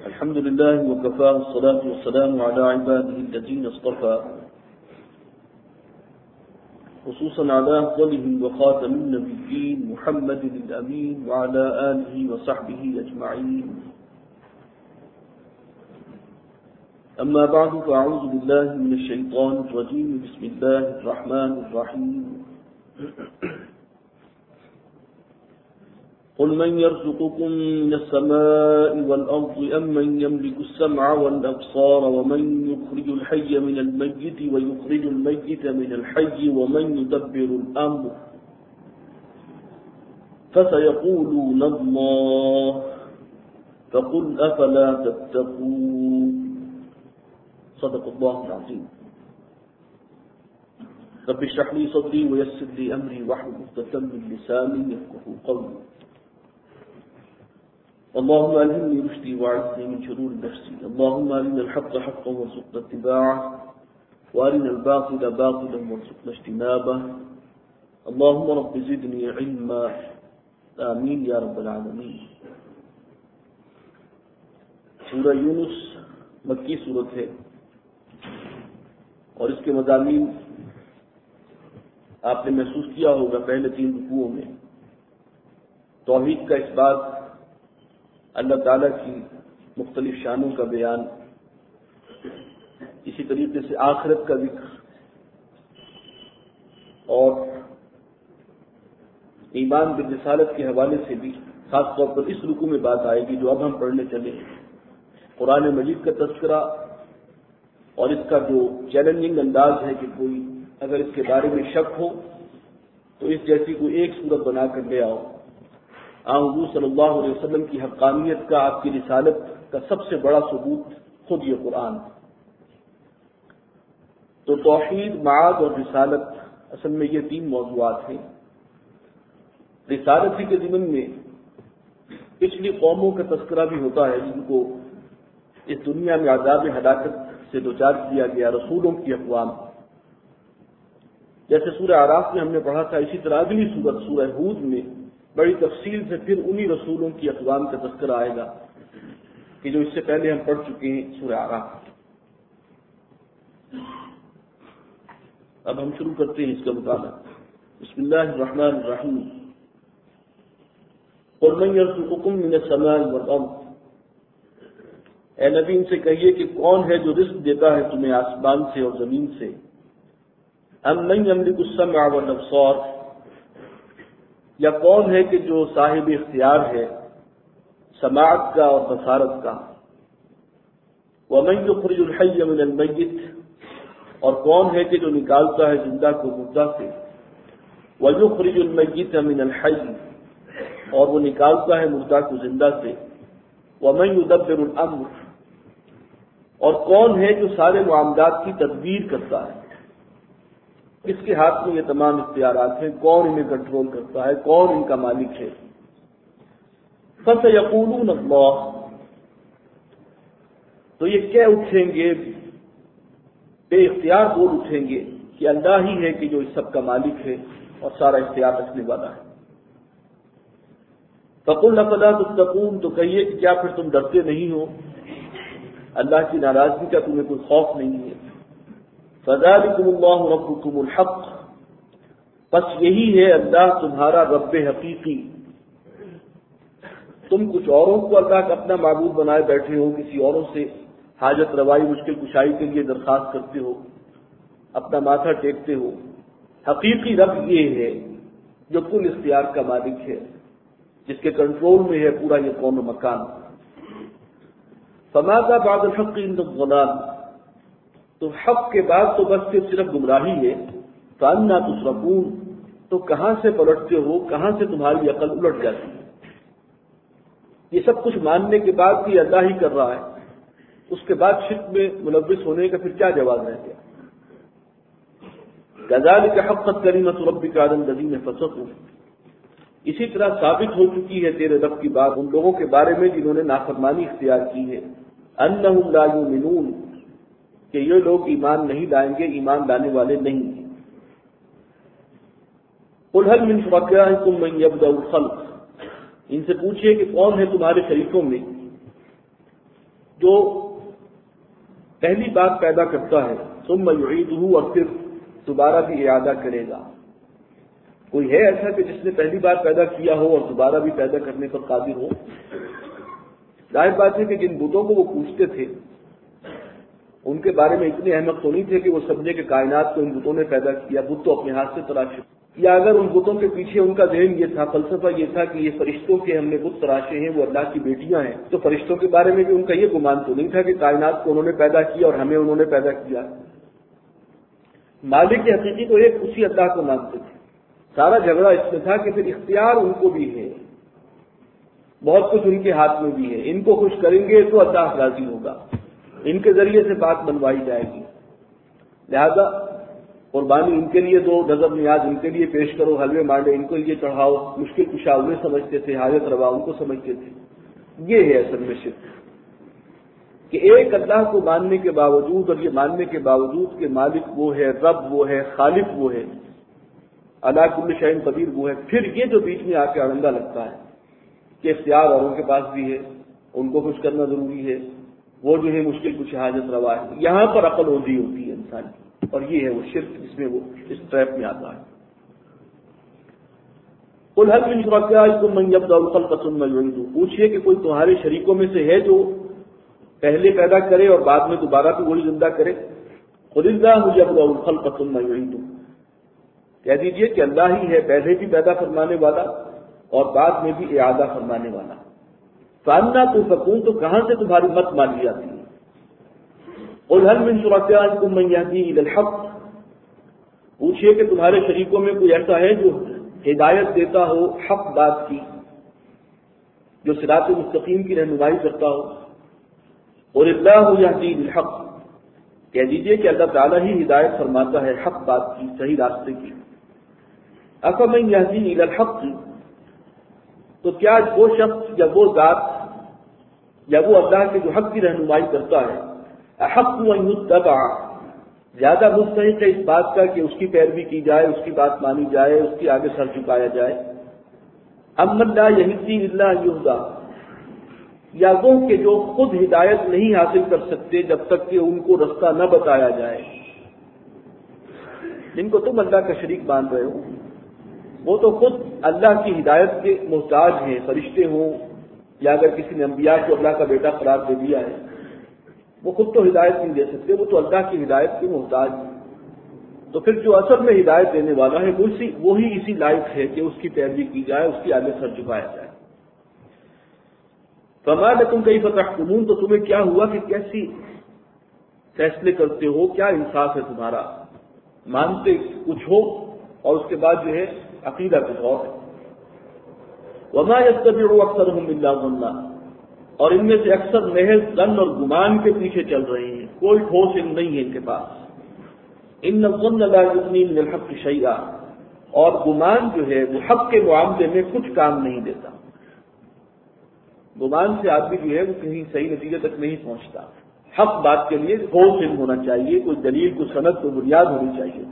الحمد لله وكفى والصلاة والسلام على عباده الذين اصطفى خصوصا على أفضلهم وخاتم النبيين محمد الأمين وعلى آله وصحبه أجمعين. أما بعد فأعوذ بالله من الشيطان الرجيم. بسم الله الرحمن الرحيم. قل من يرزقكم من السماء والأرض أم من يملك السمع والأبصار ومن يخرج الحي من الميت ويخرج الميت من الحي ومن يدبر الأمر فسيقولون الله فقل أفلا تتقون. صدق الله العظيم. رب اشرح لي صدري ويسر لي أمري واحلل عقدة من لساني يفقهوا قولي. اللهم ألهمني رشدي وأعذني من شرور نفسي. اللهم أرنا الحق حقا وارزقنا اتباعه وأرنا الباطل باطلا وارزقنا اجتنابه. اللهم رب زدني علما. آمین یا رب العالمین. سورہ یونس مکی سورت ہے اور اس کے مضامین آپ نے محسوس کیا ہوگا پہلے 3 رکوعوں میں. توحید کا اس بات، اللہ تعالیٰ کی مختلف شانوں کا بیان، اسی طریقے سے آخرت کا ذکر اور ایمان بالرسالت کے حوالے سے بھی خاص طور پر اس رکوع میں بات آئے گی جو اب ہم پڑھنے چلے ہیں. قرآن مجید کا تذکرہ اور اس کا جو چیلنجنگ انداز ہے کہ کوئی اگر اس کے بارے میں شک ہو تو اس جیسی کوئی ایک صورت بنا کر لے آؤ. حضور صلی اللہ علیہ وسلم کی حقانیت کا، آپ کی رسالت کا سب سے بڑا ثبوت خود یہ قرآن. تو توحید، معاد اور رسالت، اصل میں یہ 3 موضوعات ہیں. رسالت ہی کے ضمن میں پچھلی قوموں کا تذکرہ بھی ہوتا ہے جن کو اس دنیا میں عذاب ہلاکت سے دوچار کیا گیا، رسولوں کی اقوام. جیسے سورہ اعراف میں ہم نے پڑھا تھا، اسی طرح اگلی سورت سورہ ہود میں بڑی تفصیل سے پھر انہی رسولوں کی اقوام کا تذکرہ آئے گا کہ جو اس سے پہلے ہم پڑھ چکے ہیں سورہ اعراف. اب ہم شروع کرتے ہیں اس کا مطالعہ. بسم اللہ الرحمن الرحیم. قل من یرزقکم من السماء والارض. اے نبی ان سے کہیے کہ کون ہے جو رزق دیتا ہے تمہیں آسمان سے اور زمین سے. ام من یملک السمع والابصار. یا کون ہے کہ جو صاحب اختیار ہے سماعت کا اور بصارت کا. ومن یخرج الحی من المیت. اور کون ہے کہ جو نکالتا ہے زندہ کو مردہ سے. ویخرج المیت من الحی. اور وہ نکالتا ہے مردہ کو زندہ سے. ومن یدبر الامر. اور کون ہے جو سارے معاملات کی تدبیر کرتا ہے. کس کے ہاتھ میں یہ تمام اختیارات ہیں؟ کون انہیں کنٹرول کرتا ہے؟ کون ان کا مالک ہے؟ فَسَيَقُولُونَ اللَّهُ. تو یہ کہہ اٹھیں گے، بے اختیار بول اٹھیں گے کہ اللہ ہی ہے کہ جو اس سب کا مالک ہے اور سارا اختیار رکھنے والا ہے. فَقُلْ أَفَلَا تَتَّقُونَ. تو کہیے کہ کیا پھر تم ڈرتے نہیں ہو؟ اللہ کی ناراضگی کا تمہیں کوئی خوف نہیں ہے. فَذَلِكُمُ اللَّهُ رَبُّكُمُ الْحَقُّ. بس یہی ہے اللہ تمہارا رب حقیقی. تم کچھ اوروں کو اللہ کا اپنا معبود بنائے بیٹھے ہو، کسی اوروں سے حاجت روائی، مشکل کشائی کے لیے درخواست کرتے ہو، اپنا ماتھا ٹیکتے ہو. حقیقی رب یہ ہے جو کل اختیار کا مالک ہے، جس کے کنٹرول میں ہے پورا یہ کون و مکان. فَمَاذَا بَعْدَ الْحَقِّ إِلَّا الضَّلَالُ. تو حق کے بعد تو بس صرف گمراہی ہے. فَأَنَّىٰ تُصْرَفُونَ. تو کہاں سے پلٹتے ہو، کہاں سے تمہاری عقل الٹ جاتی ہے؟ یہ سب کچھ ماننے کے بعد بھی اللہ ہی کر رہا ہے، اس کے بعد شرک میں ملوث ہونے کا پھر کیا جواز رہ گیا؟ كَذَٰلِكَ حَقَّتْ كَلِمَةُ رَبِّكَ عَلَى الَّذِينَ فَسَقُوا. اسی طرح ثابت ہو چکی ہے تیرے رب کی بات ان لوگوں کے بارے میں جنہوں نے نافرمانی اختیار کی ہے. أَنَّهُمْ لَا يُؤْمِنُونَ. کہ یہ لوگ ایمان نہیں لائیں گے، ایمان لانے والے نہیں ہیں. قُلْ هَلْ مِنْ شُرَكَائِكُمْ مَنْ يَبْدَأُ الْخَلْقَ. ان سے پوچھئے کہ کون ہے تمہارے شریکوں میں جو پہلی بات پیدا کرتا ہے ثم یعیدہ، اور پھر دوبارہ بھی اعادہ کرے گا. کوئی ہے ایسا کہ جس نے پہلی بار پیدا کیا ہو اور دوبارہ بھی پیدا کرنے پر قادر ہو؟ ظاہر بات ہے کہ جن بتوں کو وہ پوچھتے تھے ان کے بارے میں اتنے احمق تو نہیں تھے کہ وہ سمجھے کہ کائنات کو ان بتوں نے پیدا کیا، بت تو اپنے ہاتھ سے تراشے. یا اگر ان بتوں کے پیچھے ان کا ذہن یہ تھا، فلسفہ یہ تھا کہ یہ فرشتوں کے ہم نے بت تراشے ہیں، وہ اللہ کی بیٹیاں ہیں، تو فرشتوں کے بارے میں بھی ان کا یہ گمان تو نہیں تھا کہ کائنات کو انہوں نے پیدا کیا اور ہمیں انہوں نے پیدا کیا. مالک حقیقی تو ایک اسی اللہ کو مانتے تھے. سارا جھگڑا اس میں تھا کہ پھر اختیار ان کو بھی ہے، بہت کچھ ان کے ہاتھ میں بھی ہے. ان کو خوش کریں گے تو اللہ راضی ہوگا، ان کے ذریعے سے بات بنوائی جائے گی. لہذا قربانی ان کے لیے دو، نظر نیاز ان کے لیے پیش کرو، حلوے مانڈے ان کے لیے چڑھاؤ. مشکل کشا انہیں سمجھتے تھے، حاجت روا ان کو سمجھتے تھے. یہ ہے اصل میں شرک، کہ ایک اللہ کو ماننے کے باوجود اور یہ ماننے کے باوجود کہ مالک وہ ہے، رب وہ ہے، خالق وہ ہے، اللہ کل شیء قدیر وہ ہے، پھر یہ جو بیچ میں آ کے اڑنگا لگتا ہے کہ اختیار اوروں کے پاس بھی ہے، ان کو خوش کرنا ضروری ہے، وہ جو ہے مشکل کچھ حاجت روا ہے. یہاں پر عقل اوندھی ہوتی ہے انسان کی، اور یہ ہے وہ شرک جس میں وہ اس ٹریپ میں آتا ہے. قل هل من شركائكم من يبدأ الخلق ثم يعيده، پوچھئے کہ کوئی تمہارے شریکوں میں سے ہے جو پہلے پیدا کرے اور بعد میں دوبارہ بھی وہی زندہ کرے. قل الله يبدأ الخلق ثم يعيده، کہہ دیجئے کہ اللہ ہی ہے پہلے بھی پیدا فرمانے والا اور بعد میں بھی اعادہ فرمانے والا. فأنا تؤفكون، تو کہاں سے تمہاری مت مانی جاتی ہے. قل هل من شركائكم من يهدي إلى الحق، پوچھئے کہ تمہارے شریکوں میں کوئی ایسا ہے جو ہدایت دیتا ہو حق بات کی، جو صراط مستقیم کی رہنمائی کرتا ہو. اور اللہ یہدی للحق، کہہ دیجئے کہ اللہ تعالیٰ ہی ہدایت فرماتا ہے حق بات کی، صحیح راستے کی. افمن یہدی الی الحق، تو کیا وہ شخص یا وہ ذات یا وہ اللہ کے جو حق کی رہنمائی کرتا ہے، احق ان یتبع، زیادہ مستحق ہے اس بات کا کہ اس کی پیروی کی جائے، اس کی بات مانی جائے، اس کے آگے سر جھکایا جائے. امن لا یہدی الا ان یہدی، یا وہ کہ جو خود ہدایت نہیں حاصل کر سکتے جب تک کہ ان کو رستہ نہ بتایا جائے. جن کو تم اللہ کا شریک مان رہے ہو وہ تو خود اللہ کی ہدایت کے محتاج ہیں، فرشتے ہوں یا اگر کسی نے انبیاء کو اللہ کا بیٹا قرار دے دیا ہے، وہ خود تو ہدایت نہیں دے سکتے، وہ تو اللہ کی ہدایت کے محتاج ہیں. تو پھر جو اصل میں ہدایت دینے والا ہے وہی اسی لائق ہے کہ اس کی پیروی کی جائے، اس کے آگے سر جھکایا جائے. فما لکم کیف تحکمون، تو تمہیں کیا ہوا کہ کیسی فیصلے کرتے ہو، کیا انصاف ہے تمہارا، مانتے کچھ ہو اور اس کے بعد جو ہے عقیدہ کچھ اور ہے. وما يتبع اکثرهم الا ظنا، اور ان میں سے اکثر محض ظن اور گمان کے پیچھے چل رہے ہیں، کوئی ٹھوس علم نہیں ہے ان کے پاس. ان الظن لا یغنی من الحق شیئا، اور گمان جو ہے وہ حق کے معاملے میں کچھ کام نہیں دیتا. گمان سے آدمی جو ہے وہ کہیں صحیح نتیجے تک نہیں پہنچتا. حق بات کے لیے ٹھوس علم ہونا چاہیے، کوئی دلیل، کوئی سند، کوئی بنیاد ہونی چاہیے.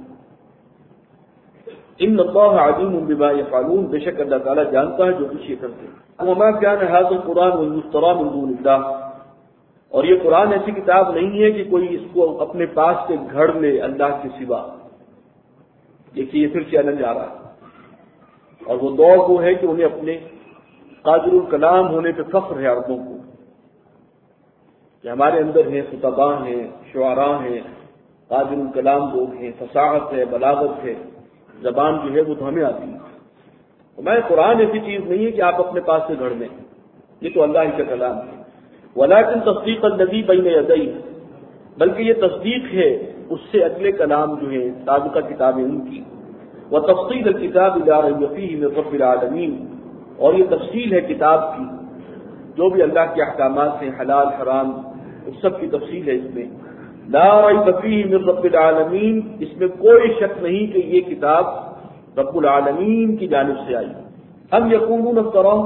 ان اللہ علیم بما یفعلون، بے شک اللہ تعالیٰ جانتا ہے جو کچھ یہ کرتے ہیں. وما كان هذا القرآن المفترى من دون اللہ، اور یہ قرآن ایسی کتاب نہیں ہے کہ کوئی اس کو اپنے پاس سے گھڑ لے اللہ کے سوا. دیکھیے یہ پھر چیلنج آ رہا ہے، اور وہ دور وہ ہے کہ انہیں اپنے قادر الکلام ہونے پہ فخر ہے عربوں کو کہ ہمارے اندر ہیں خطباء ہیں، شعراء ہیں، قادر الکلام لوگ ہیں، فصاحت ہے، بلاغت ہے، زبان جو ہے وہ تو ہمیں آتی ہے. میں قرآن ایسی چیز نہیں ہے کہ آپ اپنے پاس سے گھڑ لیں، یہ تو اللہ ہی کا کلام ہے. ولکن تصدیق الذی بین یدیہ، بلکہ یہ تصدیق ہے اس سے اگلے کلام جو ہیں سابقہ کتابیں ان کی. وتفصیل الکتاب لا ریب فیہ من رب العالمین، اور یہ تفصیل ہے کتاب کی، جو بھی اللہ کے احکامات ہیں حلال حرام اس سب کی تفصیل ہے اس میں. لا ریب فیہ من رب العالمین، اس میں کوئی شک نہیں کہ یہ کتاب رب العالمین کی جانب سے آئی. ہم یقولون افتراہ،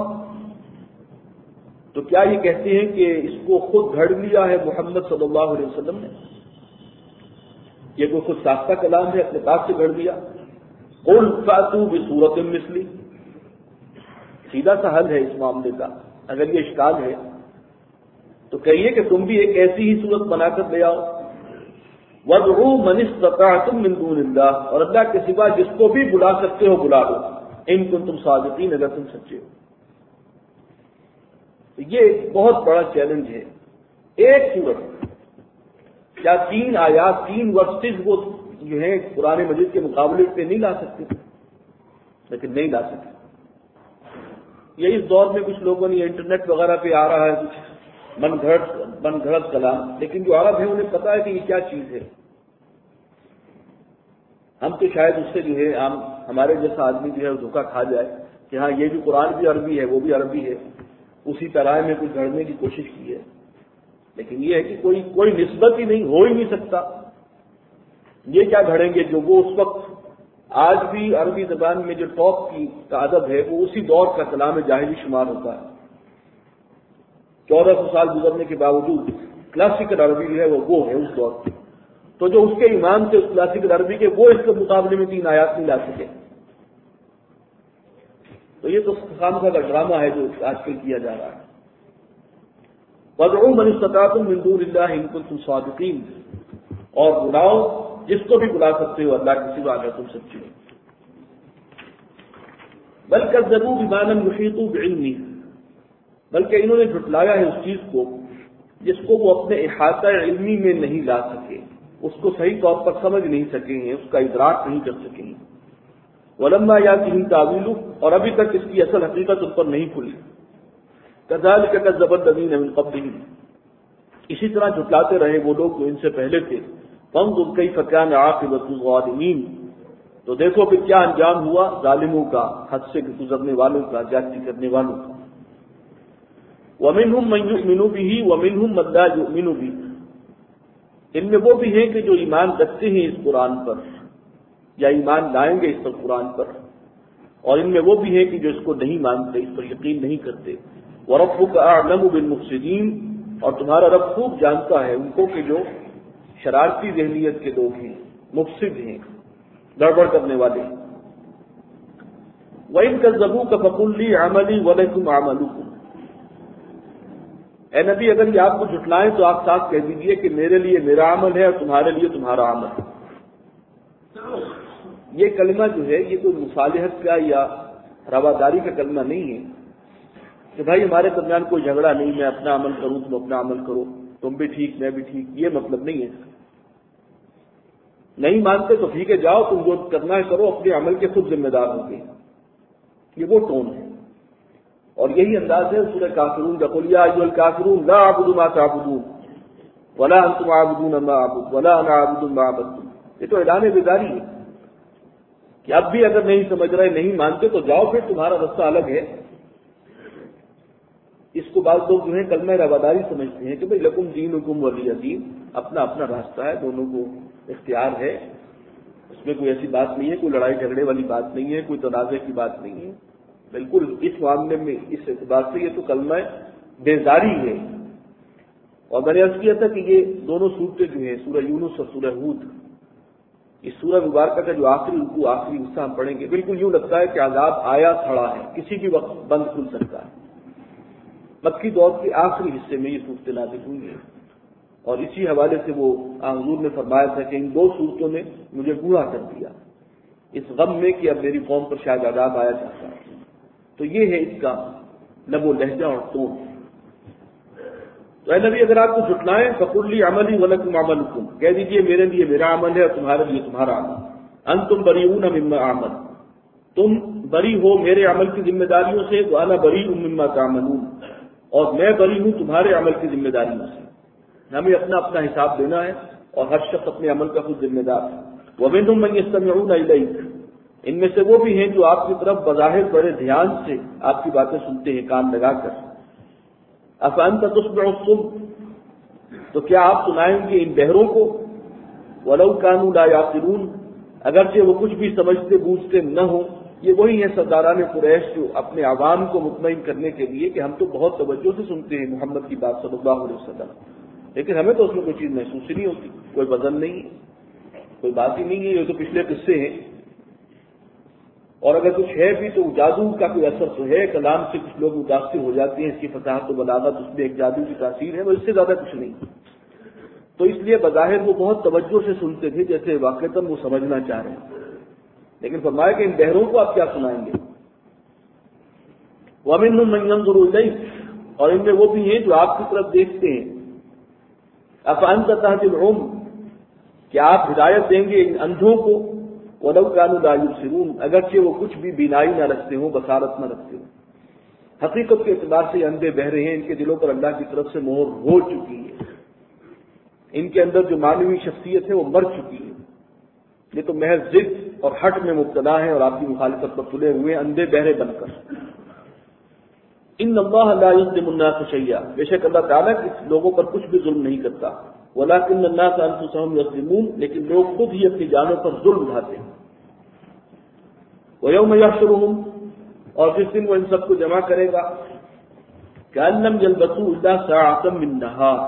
تو کیا یہ کہتے ہیں کہ اس کو خود گھڑ لیا ہے محمد صلی اللہ علیہ وسلم نے، یہ کوئی خود ساختہ کلام ہے اپنے پاس سے گھڑ لیا. قل فاتوا بسورۃ مثلی، سیدھا سا حل ہے اس معاملے کا. اگر یہ اشکال ہے تو تو کہیے کہ تم بھی ایک ایسی ہی صورت بنا کر لے آؤ. وَادْعُوا مَنِ اسْتَطَعْتُم مِّن دُونِ اللَّهِ، اور اللہ کے سوا جس کو بھی بلا سکتے ہو بلا لو، ان کنتم صادقین، اگر تم سچے ہو. یہ ایک بہت بڑا چیلنج ہے. ایک صورت کیا 3 آیات 3 ورسز وہ جو ہے قرآن مجید کے مقابلے پہ نہیں لا سکتے، لیکن نہیں لا سکتے. یہ اس دور میں کچھ لوگوں نے انٹرنیٹ وغیرہ پہ آ رہا ہے کچھ من گھڑت کلام، لیکن جو عرب ہے انہیں پتا ہے کہ یہ کیا چیز ہے. ہم تو شاید اس سے جو ہے ہمارے جیسا آدمی جو ہے دھوکہ کھا جائے کہ ہاں یہ بھی قرآن بھی عربی ہے وہ بھی عربی ہے، اسی طرح میں کچھ گھڑنے کی کوشش کی ہے. لیکن یہ ہے کہ کوئی نسبت ہی نہیں، ہو ہی نہیں سکتا. یہ کیا گھڑیں گے جو وہ اس وقت آج بھی عربی زبان میں جو ٹاپ کی ادب ہے وہ اسی دور کا کلام جاہلی شمار ہوتا ہے. 1400 سال گزرنے کے باوجود کلاسیکل عربی جو ہے وہ ہے اس دور کی. تو جو اس کے امام تھے اس کلاسیکل عربی کے، وہ اس کے مقابلے میں 3 آیات نہیں لا سکے. تو یہ تو خامخواہ کا ڈرامہ ہے جو آج کل کیا جا رہا ہے. وَادْعُوا مَنِ اسْتَطَعْتُم مِّن دُونِ اللَّهِ إِن كُنتُمْ صَادِقِينَ، اور بلاؤ جس کو بھی بلا سکتے ہو اللہ کے سوا اگر تم سچے ہو. بل كذبوا بما لم يحيطوا بعلمه، بلکہ انہوں نے جھٹلایا ہے اس چیز کو جس کو وہ اپنے احاطہ علمی میں نہیں لا سکے، اس کو صحیح طور پر سمجھ نہیں سکے ہیں، اس کا ادراک نہیں کر سکے ہیں. وَلَمَّا يَأْتِهِمْ تَأْوِيلُهُ، اور ابھی تک اس کی اصل حقیقت ان پر نہیں کھلی. كَذَلِكَ كَذَّبَ الَّذِينَ مِن قَبْلِهِمْ، اسی طرح جھٹلاتے رہے وہ لوگ جو ان سے پہلے تھے. فَانظُرْ كَيْفَ كَانَ عَاقِبَةُ الظَّالِمِينَ، تو دیکھو کہ کیا انجام ہوا ظالموں کا، حد سے گزرنے والوں کا، زیادتی کرنے والوں کا. وَمِنْهُمْ مَن يُؤْمِنُ بِهِ وَمِنْهُمْ مَن لَّا يُؤْمِنُ بِهِ، ان میں وہ بھی ہیں کہ جو ایمان رکھتے ہیں اس قرآن پر یا ایمان لائیں گے اس پر قرآن پر، اور ان میں وہ بھی ہیں کہ جو اس کو نہیں مانتے، اس پر یقین نہیں کرتے. وَرَبُّكَ أَعْلَمُ بِالْمُفْسِدِينَ، اور تمہارا رب خوب جانتا ہے ان کو کہ جو شرارتی ذہنیت کے لوگ ہیں، مفسد ہیں، گڑبڑ کرنے والے. وَإِن كَذَّبُوكَ فَقُل لِّي عَمَلِي وَلَكُمْ عَمَلُكُمْ، اے نبی اگر یہ آپ کو جھٹلائیں تو آپ صاحب کہہ دیجئے کہ میرے لیے میرا عمل ہے اور تمہارے لیے تمہارا عمل ہے. یہ کلمہ جو ہے یہ کوئی مصالحت کا یا رواداری کا کلمہ نہیں ہے کہ بھائی ہمارے درمیان کوئی جھگڑا نہیں، میں اپنا عمل کروں تم اپنا عمل کرو، تم بھی ٹھیک میں بھی ٹھیک. یہ مطلب نہیں ہے. نہیں مانتے تو ٹھیک ہے، جاؤ تم جو کرنا ہے کرو، اپنے عمل کے خود ذمہ دار ہو گے. یہ وہ ٹون ہے اور یہی انداز ہے سورہ کافرون کا. قل یا ایھا الکافرون لا اعبد ما تعبدون ولا انتم عابدون ما اعبد ولا انا عابد ما عبدتم. یہ تو اعلان بیداری ہے کہ اب بھی اگر نہیں سمجھ رہے، نہیں مانتے تو جاؤ، پھر تمہارا رستہ الگ ہے. اس کو بعض لوگ جو ہے کلمہ رواداری سمجھتے ہیں کہ بھائی لکم دینکم ولی دین، اپنا اپنا راستہ ہے، دونوں کو اختیار ہے، اس میں کوئی ایسی بات نہیں ہے، کوئی لڑائی جھگڑے والی بات نہیں ہے، کوئی تنازع کی بات نہیں ہے. بالکل اس معاملے میں اس اعتبار سے یہ تو کلمہ بیزاری ہے. اور میں نے عرض کیا تھا کہ یہ دونوں صورتیں جو ہیں سورہ یونس اور سورہ ہود، اس سورہ مبارکہ کا جو آخری رکوع آخری حصہ ہم پڑھیں گے، بالکل یوں لگتا ہے کہ عذاب آیا کھڑا ہے، کسی بھی وقت بند کھل سکتا ہے. مکی دور کے آخری حصے میں یہ صورتیں نازل ہوئی ہیں اور اسی حوالے سے وہ حضور نے فرمایا تھا کہ ان 2 صورتوں نے مجھے بوڑھا کر دیا اس غم میں کہ اب میری قوم پر شاید عذاب آیا جاتا ہے. تو یہ ہے اس کا لب و لہجہ اور ٹون. تو اے نبی اگر آپ کو جھٹلائیں فقل لی عملی ولکم عملکم، کہہ دیجئے میرے لیے میرا عمل ہے اور تمہارے لیے تمہارا عمل. انتم بریئون مما اعمل، تم بری ہو میرے عمل کی ذمہ داریوں سے، وانا بریء مما تعملون، اور میں بری ہوں تمہارے عمل کی ذمہ داریوں سے. ہمیں اپنا اپنا حساب دینا ہے اور ہر شخص اپنے عمل کا خود ذمہ دار ہے. ومنهم من يستمعون الیک، ان میں سے وہ بھی ہیں جو آپ کی طرف بظاہر بڑے دھیان سے آپ کی باتیں سنتے ہیں کان لگا کر. افانت تسمع الصم، تو کیا آپ سنائیں گے ان بہروں کو؟ ولو كانوا لا يعقلون، اگرچہ وہ کچھ بھی سمجھتے بوجھتے نہ ہوں. یہ وہی ہیں سرداران قریش جو اپنے عوام کو مطمئن کرنے کے لیے کہ ہم تو بہت توجہ سے سنتے ہیں محمد کی بات صلی اللہ علیہ وسلم، لیکن ہمیں تو اس میں کوئی چیز محسوس ہی نہیں ہوتی، کوئی وزن نہیں ہے، کوئی بات ہی نہیں ہے. یہ تو پچھلے قصے ہیں. اور اگر کچھ ہے بھی تو جادو کا کوئی اثر تو ہے، کلام سے کچھ لوگ متاثر ہو جاتے ہیں، اس کی فصاحت و بلاغت اس میں ایک جادو کی تاثیر ہے، وہ اس سے زیادہ کچھ نہیں۔ تو اس لیے بظاہر وہ بہت توجہ سے سنتے تھے، جیسے واقعتاً وہ سمجھنا چاہ رہے ہیں، لیکن فرمایا کہ ان بہروں کو آپ کیا سنائیں گے؟ وَمِنْهُمْ مَنْ يَنظُرُ إِلَيْكَ، اور ان میں وہ بھی ہیں جو آپ کی طرف دیکھتے ہیں۔ أَفَأَنْتَ تَهْدِي الْعُمْيَ، کہ آپ ہدایت دیں گے ان اندھوں کو، وَلَوْ كَانُوا لَا يُبْصِرُونَ، اگرچہ وہ کچھ بھی بینائی نہ رکھتے ہوں، بصارت نہ رکھتے ہوں۔ حقیقت کے اعتبار سے یہ اندھے بہرے ہیں، ان کے دلوں پر اللہ کی طرف سے مہر ہو چکی ہے، ان کے اندر جو معنوی شخصیت ہے وہ مر چکی ہے، یہ تو محض ضد اور ہٹ میں مبتلا ہیں اور آپ کی مخالفت پر تلے ہوئے اندھے بہرے بن کر۔ ان اللہ لا یظلم الناس شیئا، بے شک اللہ تعالیٰ لوگوں پر کچھ بھی ظلم نہیں کرتا، ولکن الناس انفسهم یظلمون، لیکن لوگ خود ہی اپنی جانوں پر ظلم ڈھاتے ہیں۔ ویوم یحشرهم، اور جس دن وہ ان سب کو جمع کرے گا، کأن لم یلبثوا الا ساعة من نہار،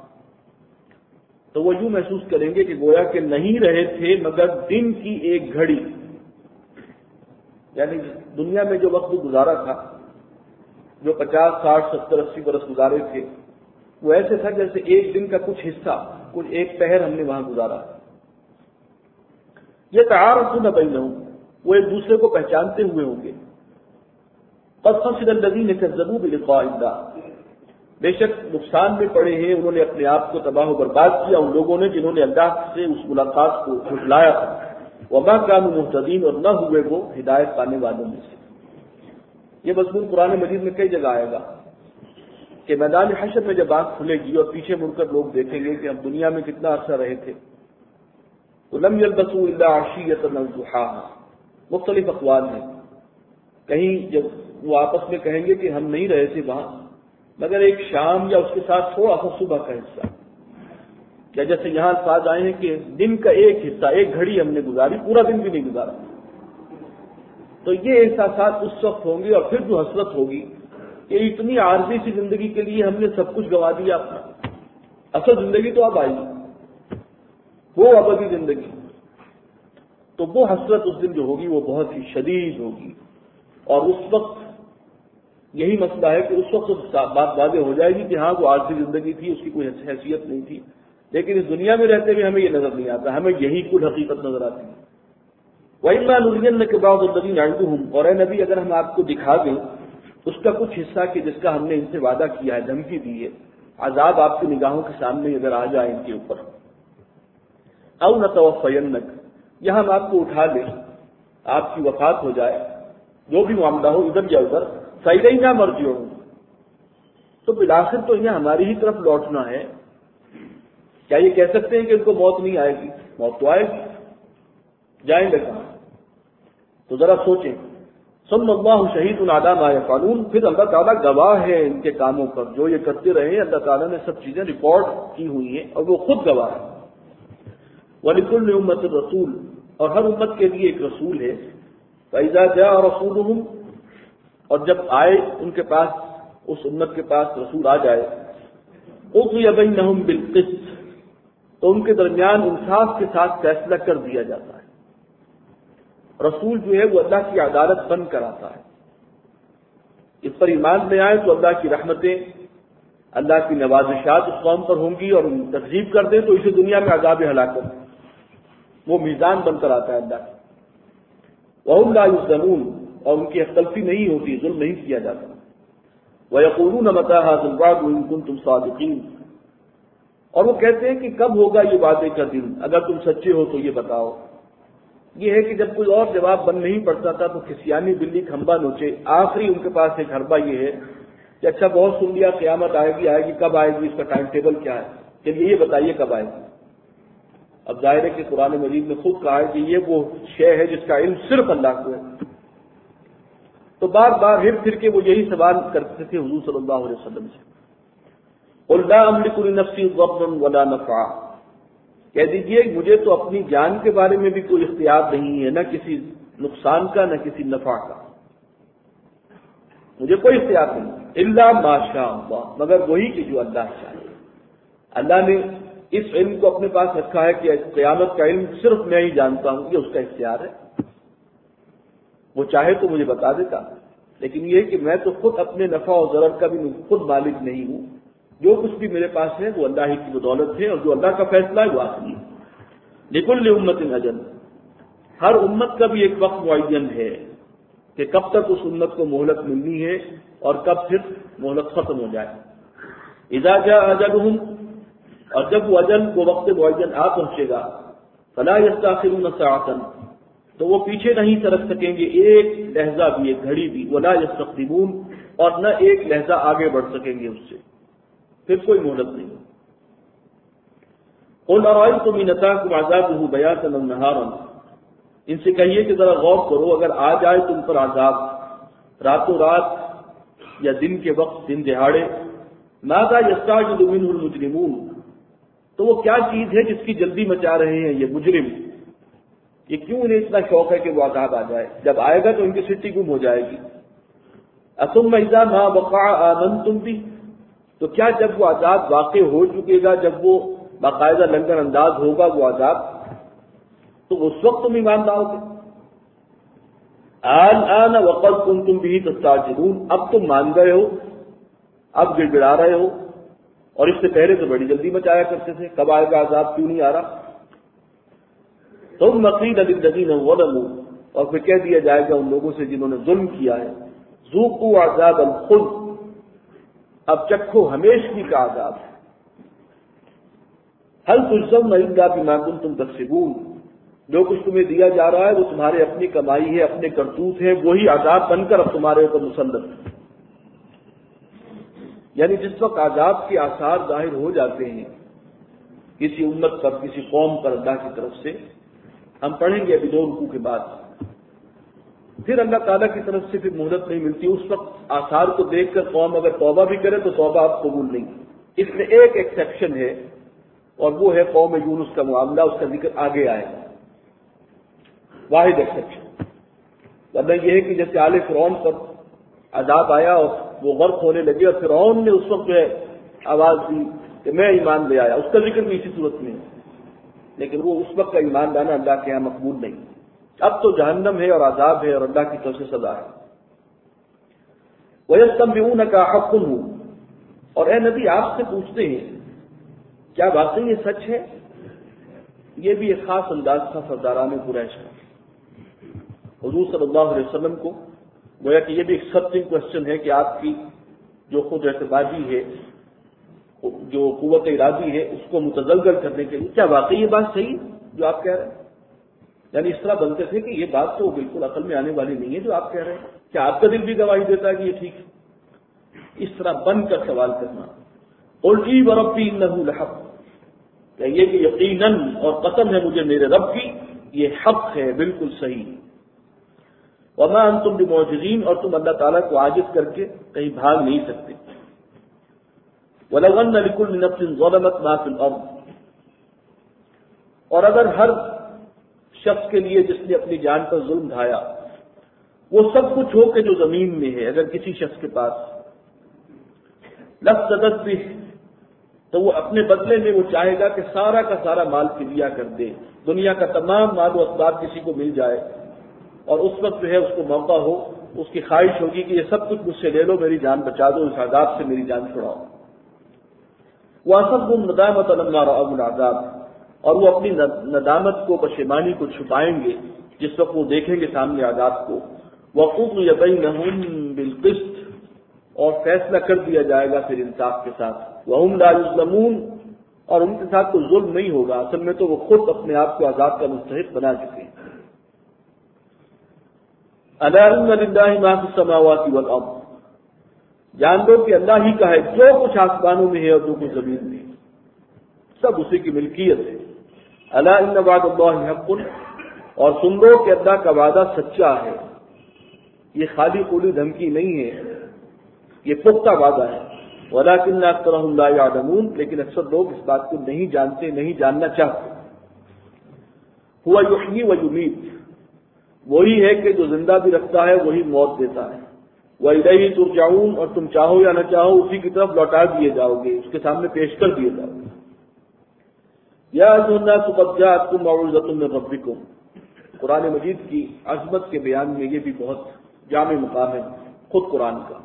تو وہ یوں محسوس کریں گے کہ گویا کہ نہیں رہے تھے مگر دن کی ایک گھڑی، یعنی دنیا میں جو وقت گزارا تھا، جو 50 60 70 80 برس گزارے تھے، وہ ایسے تھا جیسے ایک دن کا کچھ حصہ، کچھ ایک پہر ہم نے وہاں گزارا۔ یہ تعارفون بینہم، وہ ایک دوسرے کو پہچانتے ہوئے ہوں گے۔ قد خسر الذین کذبوا بلقاء اللہ، بے شک نقصان میں پڑے ہیں انہوں نے اپنے آپ کو تباہ و برباد کیا، ان لوگوں نے جنہوں نے اللہ سے اس ملاقات کو جھٹلایا تھا۔ وما كانوا مهتدین، اور نہ ہوئے وہ ہدایت پانے والوں میں سے۔ یہ مضمون قرآن مجید میں کئی جگہ آئے گا کہ میدان حشر میں جب آنکھ کھلے گی اور پیچھے مڑ کر لوگ دیکھیں گے کہ ہم دنیا میں کتنا عرصہ رہے تھے، تو لم يلبثوا الا عشیۃ او ضحاها، مختلف اقوال ہیں۔ کہیں جب وہ آپس میں کہیں گے کہ ہم نہیں رہے تھے وہاں مگر ایک شام یا اس کے ساتھ تھوڑا سا صبح کا حصہ، یا جیسے یہاں الفاظ آئے ہیں کہ دن کا ایک حصہ، ایک گھڑی ہم نے گزاری، پورا دن بھی نہیں گزارا۔ تو یہ احساسات اس وقت ہوں گے، اور پھر جو حسرت ہوگی کہ اتنی عارضی سی زندگی کے لیے ہم نے سب کچھ گنوا دیا اپنا، اصل زندگی تو اب آئی، وہ ابدی زندگی، تو وہ حسرت اس دن جو ہوگی وہ بہت ہی شدید ہوگی۔ اور اس وقت یہی مسئلہ ہے کہ اس وقت بات واضح ہو جائے گی کہ ہاں وہ عارضی زندگی تھی، اس کی کوئی حیثیت نہیں تھی، لیکن اس دنیا میں رہتے ہوئے ہمیں یہ نظر نہیں آتا، ہمیں یہی کل حقیقت نظر آتی ہے۔ وَإِمَّا نُرِيَنَّكَ بَعْضَ الَّذِي نَعِدُهُمْ، اور اے نبی اگر ہم آپ کو دکھا دیں اس کا کچھ حصہ کہ جس کا ہم نے ان سے وعدہ کیا ہے، دھمکی دی ہے، عذاب آپ کی نگاہوں کے سامنے اگر آ جائے ان کے اوپر، أَوْ نَتَوَفَّيَنَّكَ، یا ہم آپ کو اٹھا لیں، آپ کی وفات ہو جائے، جو بھی معاملہ ہو ادھر یا ادھر، فَإِلَيْنَا مَرْجِعُهُمْ، تو بالآخر تو انہیں ہماری ہی طرف لوٹنا ہے۔ کیا یہ کہہ سکتے ہیں کہ ان کو موت نہیں آئے گی؟ موت تو آئے گی، جائیں گے کہاں؟ تو ذرا سوچیں۔ ثم اللہ شہید علی ما یفعلون، پھر اللہ تعالیٰ گواہ ہے ان کے کاموں پر، جو یہ کرتے رہے اللہ تعالیٰ نے سب چیزیں ریکارڈ کی ہوئی ہیں اور وہ خود گواہ ہے۔ وَلِكُلِّ أُمَّةٍ رَسُولٌ، اور ہر امت کے لیے ایک رسول ہے۔ فَإِذَا جَاءَ رَسُولُهُمْ، اور جب آئے ان کے پاس، اس امت کے پاس رسول آ جائے، قُضِيَ بَيْنَهُمْ بِالْقِسْطِ، تو ان کے درمیان انصاف کے ساتھ فیصلہ کر دیا جاتا ہے۔ رسول جو ہے وہ اللہ کی عدالت بن کر آتا ہے، اس پر ایمان لے آئے تو اللہ کی رحمتیں، اللہ کی نوازشات اس قوم پر ہوں گی، اور تکذیب کر دیں تو اسی دنیا میں عذاب ہلاکت، وہ میزان بن کر آتا ہے اللہ کی۔ وَهُمْ لَا يُظْلَمُونَ، اور ان کی غلطی نہیں ہوتی، ظلم نہیں کیا جاتا۔ وَيَقُولُونَ مَتَىٰ هَٰذَا الْوَعْدُ إِن كُنتُمْ صَادِقِينَ، اور وہ کہتے ہیں کہ کب ہوگا یہ وعدے کا دن، اگر تم سچے ہو تو یہ بتاؤ۔ یہ ہے کہ جب کوئی اور جواب بن نہیں پڑتا تھا تو کسیانی بلی کھمبا نوچے، آخری ان کے پاس ایک حربہ یہ ہے کہ اچھا بہت سن لیا، قیامت آئے گی، کب آئے گی، اس کا ٹائم ٹیبل کیا ہے، چلیے یہ بتائیے کب آئے گی۔ اب ظاہر ہے کہ قرآن مجید نے خود کہا ہے کہ یہ وہ شے ہے جس کا علم صرف اللہ کو ہے، تو بار بار ہر پھر کے وہ یہی سوال کرتے تھے حضور صلی اللہ علیہ وسلم سے۔ قُل لَا أَمْلِكُ لِنَفْسِي ضَرًّا وَلَا نَفْعًا، کہہ دیجئے مجھے تو اپنی جان کے بارے میں بھی کوئی اختیار نہیں ہے، نہ کسی نقصان کا نہ کسی نفع کا، مجھے کوئی اختیار نہیں، الا ما شاء اللہ، مگر وہی کہ جو اللہ چاہے۔ اللہ نے اس علم کو اپنے پاس رکھا ہے کہ قیامت کا علم صرف میں ہی جانتا ہوں، یہ اس کا اختیار ہے۔ وہ چاہے تو مجھے بتا دیتا، لیکن یہ کہ میں تو خود اپنے نفع و ضرر کا بھی خود مالک نہیں ہوں، جو کچھ بھی میرے پاس ہے وہ اللہ ہی کی بدولت ہے، اور جو اللہ کا فیصلہ ہے وہ آخری ہے۔ لکل امت اجل، ہر امت کا بھی ایک وقت معین ہے کہ کب تک اس امت کو مہلت ملنی ہے اور کب پھر مہلت ختم ہو جائے۔ اذا جاء اجلهم، اور جب وہ اجل کو وقت معین آ پہنچے گا، فلا يستأخرون ساعة، تو وہ پیچھے نہیں سرک سکیں گے ایک لہجہ بھی، ایک گھڑی بھی، ولا يستقدمون، اور نہ ایک لہجہ آگے بڑھ سکیں گے اس سے، پھر کوئی مہلت نہیں۔ قل ارأيتم ان اتاكم عذابه بياتا او نهارا، ان سے کہیے کہ ذرا غور کرو، اگر آ جائے تم پر عذاب راتوں رات یا دن کے وقت، دن دہاڑے، ماذا يستعجل منه المجرمون، تو وہ کیا چیز ہے جس کی جلدی مچا رہے ہیں یہ مجرم، یہ کیوں انہیں اتنا شوق ہے کہ وہ عذاب آ جائے، جب آئے گا تو ان کی سٹی گم ہو جائے گی۔ اثم اذا ما وقع آمنتم به، تو کیا جب وہ عذاب واقع ہو چکے گا، جب وہ باقاعدہ لنگر انداز ہوگا وہ عذاب، تو اس وقت تم ایمان لاؤ گے۔ الآن وقد كنتم به تستعجلون، اب تم مان گئے ہو، اب گڑ گڑا رہے ہو، اور اس سے پہلے تو بڑی جلدی مچایا کرتے تھے، کب آئے گا عذاب، کیوں نہیں آ رہا۔ ثم قيل للذين ظلموا، اور پھر کہہ دیا جائے گا ان لوگوں سے جنہوں نے ظلم کیا ہے، ذوقوا عذاب الخلد، اب چکھو ہمیشگی کا عذاب۔ هل تجزون الا بما كنتم تكسبون، جو کچھ تمہیں دیا جا رہا ہے وہ تمہارے اپنی کمائی ہے، اپنے کرتوت ہے، وہی عذاب بن کر اب تمہارے اوپر مسلط ہے۔ یعنی جس وقت عذاب کے آثار ظاہر ہو جاتے ہیں کسی امت پر، کسی قوم پر اللہ کی طرف سے، ہم پڑھیں گے ابھی 2 رکوع کے بعد، پھر اللہ تعالیٰ کی طرف سے پھر مہلت نہیں ملتی، اس وقت آثار کو دیکھ کر قوم اگر توبہ بھی کرے تو توبہ اب قبول نہیں۔ اس میں ایک ایکسیپشن ہے، اور وہ ہے قوم یونس کا معاملہ، اس کا ذکر آگے آئے گا، واحد ایکسیپشن۔ ورنہ یہ ہے کہ جیسے آل فرعون پر عذاب آیا اور وہ غرق ہونے لگے، اور فرعون نے اس وقت جو ہے آواز دی کہ میں ایمان لے آیا، اس کا ذکر بھی اسی صورت میں ہے، لیکن وہ اس وقت کا ایمان لانا اللہ کے یہاں مقبول نہیں۔ اب تو جہنم ہے اور عذاب ہے اور اللہ کی طرف سے سزا ہے۔ وَيَسْتَنبِئُونَكَ حَقٌّ هُوَ، اور اے نبی آپ سے پوچھتے ہیں کیا واقعی یہ سچ ہے؟ یہ بھی ایک خاص انداز تھا سرداران قریش کا۔ حضور صلی اللہ علیہ وسلم کو گویا کہ یہ بھی ایک سچنگ کوشچن ہے کہ آپ کی جو خود اعتمادی ہے، جو قوت ارادی ہے، اس کو متزلزل کرنے کے لیے کیا واقعی یہ بات صحیح جو آپ کہہ رہے ہیں؟ یعنی اس طرح بنتے تھے کہ یہ بات تو بالکل عقل میں آنے والی نہیں ہے جو آپ کہہ رہے ہیں، کیا آپ کا دل بھی گواہی دیتا ہے کہ یہ ٹھیک ہے؟ اس طرح بن کر سوال کرنا۔ قل ای وربی انہ لحق، کہیے کہ یقیناً اور قسم ہے مجھے میرے رب کی، یہ حق ہے، بالکل صحیح۔ وما انتم بمعجزین، اور تم اللہ تعالیٰ کو عاجز کر کے کہیں بھاگ نہیں سکتے۔ وَلَوْ أَنَّ لِكُلِّ نَفْسٍ ظَلَمَتْ مَا فِي الْأَرْضِ، اور اگر ہر شخص کے لیے جس نے اپنی جان پر ظلم ڈھایا وہ سب کچھ ہو کہ جو زمین میں ہے، اگر کسی شخص کے پاس لَفْتَدَتْ بِهِ، تو وہ اپنے بدلے میں وہ چاہے گا کہ سارا کا سارا مال فدیہ کر دے، دنیا کا تمام مال و اسباب کسی کو مل جائے، اور اس وقت جو ہے اس کو موقع ہو، اس کی خواہش ہوگی کہ یہ سب کچھ مجھ سے لے لو، میری جان بچا دو، اس عذاب سے میری جان چھڑاؤ۔ وَأَصَبُّ النَّدَامَةَ لَمَّا رَأَوُا الْعَذَابَ، اور وہ اپنی ندامت کو، پشیمانی کو چھپائیں گے جس وقت وہ دیکھیں گے سامنے عذاب کو۔ وَقُضِيَ بَيْنَهُم بِالْقِسْطِ، اور فیصلہ کر دیا جائے گا پھر انصاف کے ساتھ۔ وَهُمْ لَا يُظْلَمُونَ، اور ان کے ساتھ کوئی ظلم نہیں ہوگا، اصل میں تو وہ خود اپنے آپ کو عذاب کا مستحق بنا چکے ہیں۔ أَلَا إِنَّ لِلَّهِ مَا فِي السَّمَاوَاتِ وَالْأَرْضِ، جان لو کہ اللہ ہی کا ہے جو کچھ آسمانوں میں ہے اور جو کچھ زمین میں ہے، سب اسی کی ملکیت ہے۔ الا ان وعد اللہ حق، اور سن لو کہ اللہ کا وعدہ سچا ہے، یہ خالی قولی دھمکی نہیں ہے، یہ پختہ وعدہ ہے۔ ولکن اکثرهم لا يعلمون، لیکن اکثر لوگ اس بات کو نہیں جانتے، نہیں جاننا چاہتے۔ هو یحیی و یمیت، وہی ہے کہ جو زندہ بھی رکھتا ہے، وہی موت دیتا ہے۔ وَإِلَيْهِ تُرْجَعُونَ، اور تم چاہو یا نہ چاہو اسی کی طرف لوٹا دیے جاؤ گے، اس کے سامنے پیش کر دیے جاؤ گے۔ یا أَيُّهَا النَّاسُ قَدْ جَاءَتْكُم مَوْعِظَةٌ مِّن رَّبِّكُمْ، قرآن مجید کی عظمت کے بیان میں یہ بھی بہت جامع مقام ہے خود قرآن کا۔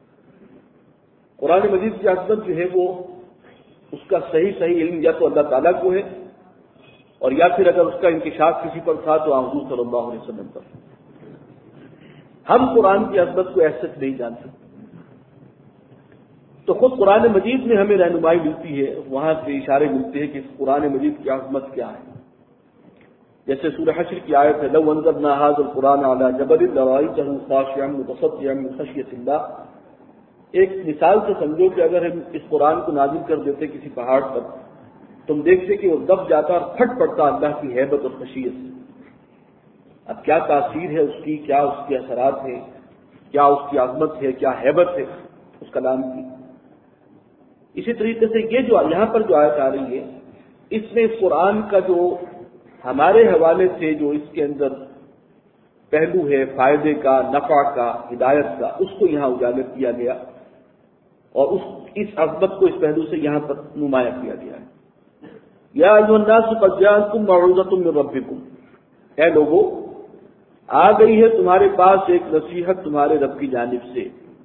قرآن مجید کی عظمت جو ہے وہ اس کا صحیح علم یا تو اللہ تعالیٰ کو ہے، اور یا پھر اگر اس کا انکشاف کسی پر تھا تو حضور صلی اللہ علیہ وسلم پر۔ ہم قرآن کی عظمت کو ایسے نہیں جانتے، تو خود قرآن مجید میں ہمیں رہنمائی ملتی ہے، وہاں سے اشارے ملتے ہیں کہ قرآن مجید کی عظمت کیا ہے۔ جیسے سورہ حشر کی آیت ہے لو انزلنا هذا القرآن على جبل لرأيته خاشعا متصدعا من خشية الله، ایک مثال سے سمجھو کہ اگر ہم اس قرآن کو نازل کر دیتے کسی پہاڑ پر، تم دیکھتے کہ وہ دب جاتا اور پھٹ پڑتا اللہ کی ہیبت اور خشیت سے۔ اب کیا تاثیر ہے اس کی، کیا اس کے اثرات ہیں، کیا اس کی عظمت ہے، کیا ہیبت ہے اس کلام کی۔ اسی طریقے سے یہ جو یہاں پر جو آیت آ رہی ہے، اس میں اس قرآن کا جو ہمارے حوالے سے جو اس کے اندر پہلو ہے فائدے کا، نفع کا، ہدایت کا، اس کو یہاں اجاگر کیا گیا، اور اس عظمت کو اس پہلو سے یہاں پر نمایاں کیا گیا ہے۔ یا ایھا الناس قد جاءتکم موعظۃ من ربکم، اے لوگوں آ گئی ہے تمہارے پاس ایک نصیحت تمہارے رب کی جانب سے،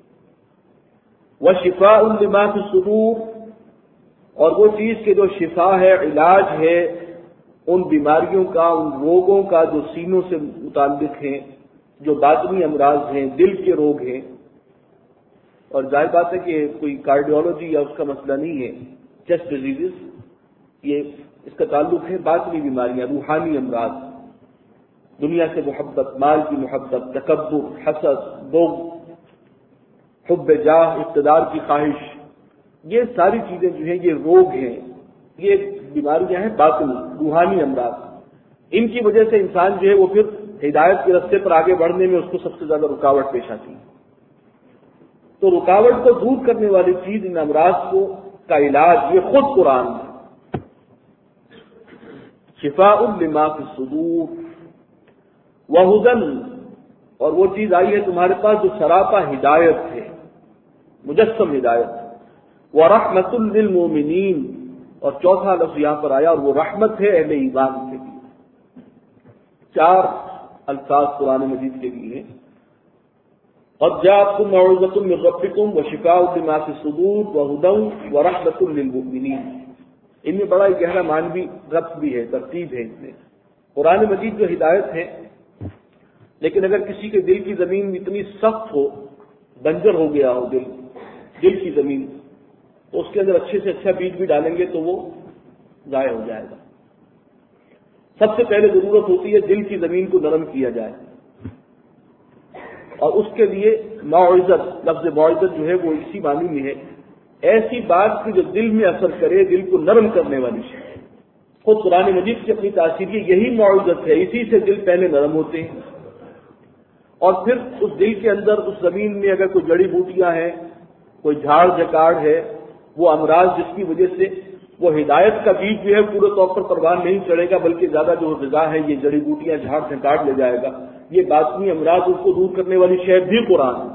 وشفاء لما فی الصدور، اور وہ چیز کہ جو شفا ہے، علاج ہے ان بیماریوں کا، ان روگوں کا جو سینوں سے متعلق ہیں، جو باطنی امراض ہیں، دل کے روگ ہیں۔ اور ظاہر بات ہے کہ کوئی کارڈیولوجی یا اس کا مسئلہ نہیں ہے، چیسٹ ڈیزیز، یہ اس کا تعلق ہے باطنی بیماریاں، روحانی امراض، دنیا سے محبت، مال کی محبت، تکبر، حسد، بغض، حب جاہ، اقتدار کی خواہش، یہ ساری چیزیں جو ہیں یہ روگ ہیں، یہ بیماریاں ہیں باطنی روحانی امراض۔ ان کی وجہ سے انسان جو ہے وہ پھر ہدایت کے راستے پر آگے بڑھنے میں اس کو سب سے زیادہ رکاوٹ پیش آتی ہے۔ تو رکاوٹ کو دور کرنے والی چیز ان امراض کو کا علاج یہ خود قرآن ہے۔ شفاء لما فی الصدور وہدی، اور وہ چیز آئی ہے تمہارے پاس جو سراپا ہدایت ہے، مجسم ہدایت، ورحمۃ للمؤمنین، اور چوتھا لفظ یہاں پر آیا اور وہ رحمت ہے اہل ایمان کے لیے۔ چار الفاظ قرآن مجید کے لیے ہیں، قد جاءتکم موعظۃ من ربکم وشفاء لما فی الصدور وہدی ورحمۃ للمؤمنین۔ ان میں بڑا گہرا معنوی ربط بھی ہے، ترتیب ہے اس میں۔ قرآن مجید جو ہدایت ہے، لیکن اگر کسی کے دل کی زمین اتنی سخت ہو، بنجر ہو گیا ہو دل کی زمین، تو اس کے اندر اچھے سے اچھا بیج بھی ڈالیں گے تو وہ ضائع ہو جائے گا۔ سب سے پہلے ضرورت ہوتی ہے دل کی زمین کو نرم کیا جائے، اور اس کے لیے موعظت، لفظ موعظت جو ہے وہ اسی معنی میں ہے، ایسی بات کی جو دل میں اثر کرے، دل کو نرم کرنے والی چیز۔ خود قرآن مجید کی اپنی تاثیر یہی موعظت ہے، اسی سے دل پہلے نرم ہوتے ہیں، اور پھر اس دل کے اندر اس زمین میں اگر کوئی جڑی بوٹیاں ہیں، کوئی جھاڑ جکاڑ ہے، وہ امراض جس کی وجہ سے وہ ہدایت کا بیج جو ہے پورے طور پر پروان نہیں چڑھے گا، بلکہ زیادہ جو غذا ہے یہ جڑی بوٹیاں جھاڑ جھکاڑ لے جائے گا، یہ باطنی امراض اس کو دور کرنے والی شے بھی قرآن ہے۔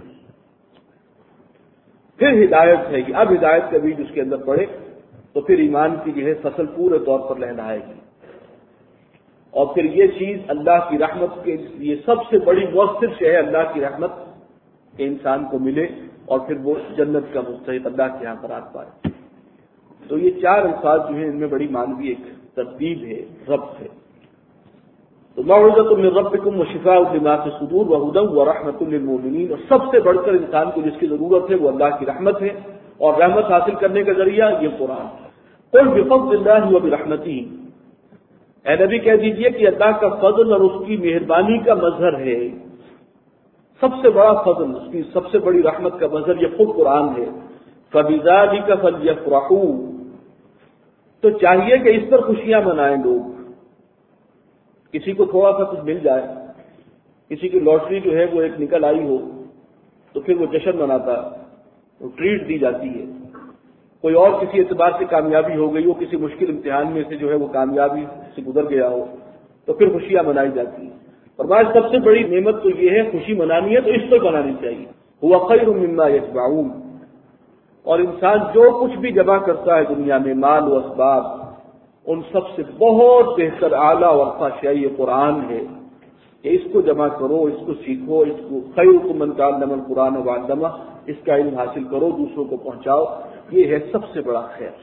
پھر ہدایت ہے کہ اب ہدایت کا بیج اس کے اندر پڑے تو پھر ایمان کی جو ہے فصل پورے طور پر لہلائے گی، اور پھر یہ چیز اللہ کی رحمت کے لیے سب سے بڑی مؤثر شے ہے، اللہ کی رحمت کہ انسان کو ملے اور پھر وہ جنت کا مستحق اللہ کے یہاں قرار پائے۔ تو یہ چار الفاظ جو ہیں ان میں بڑی معنوی ایک ترتیب ہے، ربط ہے۔ تو موعظۃ من ربکم وشفاء لما فی الصدور وہدی ورحمۃ للمؤمنین، اور سب سے بڑھ کر انسان کو جس کی ضرورت ہے وہ اللہ کی رحمت ہے، اور رحمت حاصل کرنے کا ذریعہ یہ قرآن۔ قل بفضل اللہ وبرحمتہ، اے نبی کہہ دیجئے کہ اللہ کا فضل اور اس کی مہربانی کا مظہر ہے، سب سے بڑا فضل، اس کی سب سے بڑی رحمت کا مظہر یہ خود قرآن ہے۔ فبذلک فلیفرحوا، تو چاہیے کہ اس پر خوشیاں منائیں لوگ۔ کسی کو تھوڑا سا کچھ مل جائے، کسی کی لاٹری جو ہے وہ ایک نکل آئی ہو تو پھر وہ جشن مناتا ہے، وہ ٹریٹ دی جاتی ہے۔ کوئی اور کسی اعتبار سے کامیابی ہو گئی ہو، کسی مشکل امتحان میں سے جو ہے وہ کامیابی سے گزر گیا ہو تو پھر خوشیاں منائی جاتی ہیں۔ اور بعض سب سے بڑی نعمت تو یہ ہے، خوشی منانی ہے تو اس پر منانی چاہیے۔ هو خیر مما یجمعون، اور انسان جو کچھ بھی جمع کرتا ہے دنیا میں، مال و اسباب، ان سب سے بہت بہتر اعلیٰ اور ارفع یہ قرآن ہے کہ اس کو جمع کرو، اس کو سیکھو، اس کو خیرکم من تعلم القرآن وعلمہ، اس کا علم حاصل کرو، دوسروں کو پہنچاؤ، یہ ہے سب سے بڑا خیر۔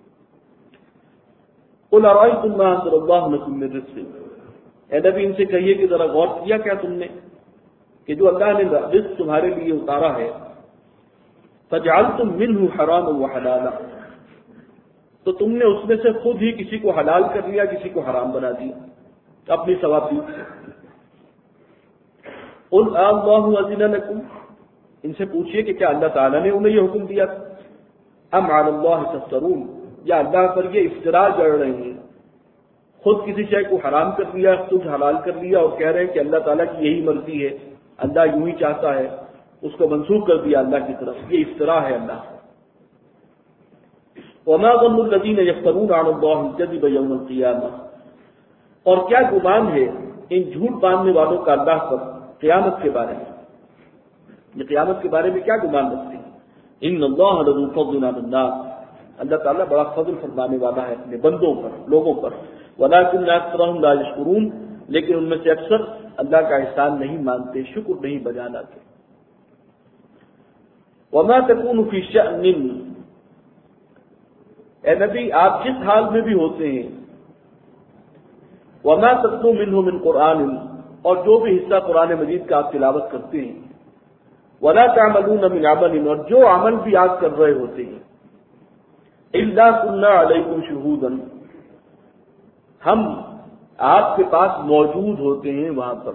قل ارأیتم ما انزل اللہ لکم من رزق، اے نبی ان سے کہیے کہ ذرا غور کیا کیا تم نے کہ جو اللہ نے رزق تمہارے لیے اتارا ہے، فجعلتم منہ حراما وحلالا، تو تم نے اس میں سے خود ہی کسی کو حلال کر لیا، کسی کو حرام بنا دیا اپنی ثوابیت سے۔ قل اللہ اذن لکم، ان سے پوچھئے کہ کیا اللہ تعالیٰ نے انہیں یہ حکم دیا تھا، ام علی اللہ تفترون، یا اللہ پر یہ افتراء جڑ رہے ہیں، خود کسی شے کو حرام کر لیا، خود حلال کر لیا اور کہہ رہے ہیں کہ اللہ تعالیٰ کی یہی مرضی ہے، اللہ یوں ہی چاہتا ہے، اس کو منسوخ کر دیا اللہ کی طرف، یہ افتراء ہے اللہ۔ وما ظن الذین یفترون علی اللہ الکذب یوم القیامہ، اور کیا گمان ہے ان جھوٹ باندھنے والوں کا اللہ پر قیامت کے بارے میں، یہ قیامت کے بارے میں کیا گمان رکھتے ہیں؟ ان اللہ لذو فضل علی الناس، اللہ تعالیٰ بڑا فضل فرمانے والا ہے اپنے بندوں پر، لوگوں پر، ولکن اکثرهم لا یشکرون، لیکن ان میں سے اکثر اللہ کا احسان نہیں مانتے، شکر نہیں بجا لاتے۔ وما تکون فی شأن، اے نبی آپ جس حال میں بھی ہوتے ہیں، وما تتلو منہ من قرآن، اور جو بھی حصہ قرآن مجید کا آپ تلاوت کرتے ہیں، ولا تعملون من عمل، اور جو عمل بھی آپ کر رہے ہوتے ہیں، الا كنا علیکم شہودا، ہم آپ کے پاس موجود ہوتے ہیں وہاں پر۔